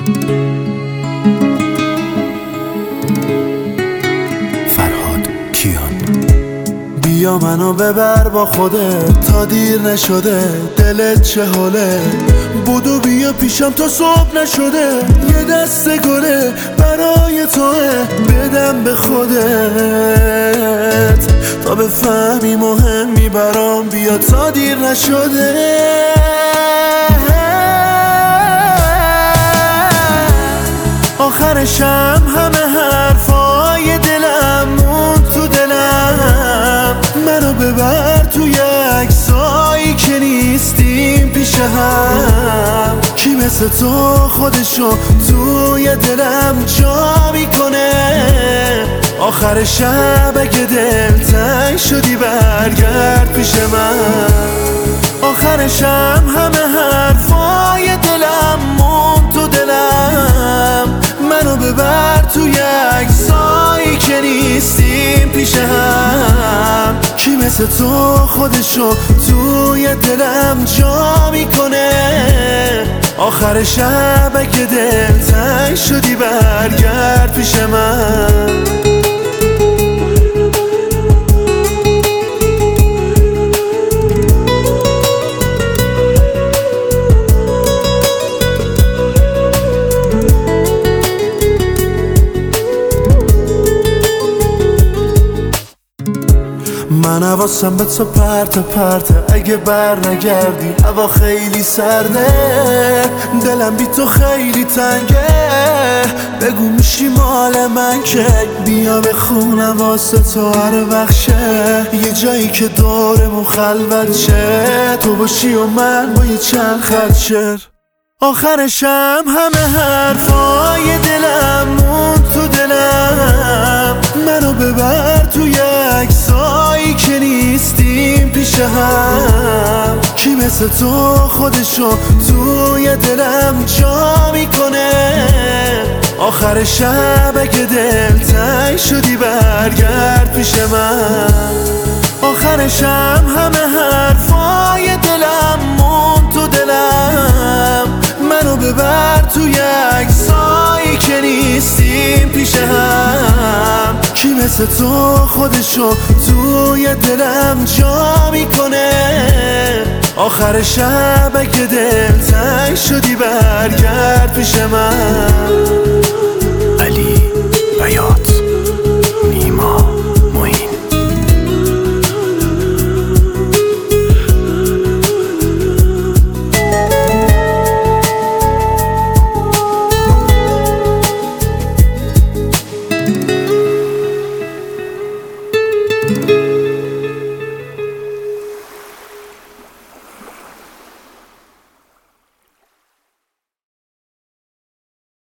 فرهاد کیان. بیا منو ببر با خودت تا دیر نشده، دلت چه حاله؟ بودو بیا پیشم تا صبح نشده، یه دست گله برای توه بدم به خودت تا بفهمی مهمی برام، بیا تا دیر نشده. آخرشم همه حرفای دلم مون تو دلم، منو ببر توی عکسایی که نیستیم پیش هم، کی مثل تو خودشو توی دلم جا میکنه. آخر شب اگه دلتنگ شدی برگرد پیش من، آخرشم همه حرفای دلم مون تو دلم، منو ببر توی عکسایی که نیستیم پیش هم، کی مثل تو خودشو توی دلم جا میکنه. آخر شب اگه دلتنگ شدی برگرد پیش من. من حواسم به تو پرت پرته، اگه بر نگردی هوا خیلی سرده، دلم بی تو خیلی تنگه، بگو میشی مال من که بیا بخونم واسه تو هر بخشه، یه جایی که دورمون خلوت شه، تو باشی و من با یه چند خط شعر. آخرشم همه حرفای دلم مون تو دلم، منو ببر توی عکسایی که نیستیم پیش هم، کی مثل تو خودشو توی دلم جا میکنه. آخر شب اگه دلتنگ شدی برگرد پیش من، آخرشم همه حرفای دلم مون تو دلم، منو ببر توی عکسایی که نیستیم پیش هم، کی مثل تو خودشو توی دلم جا میکنه. آخر شب اگه دلتنگ شدی برگرد پیش من.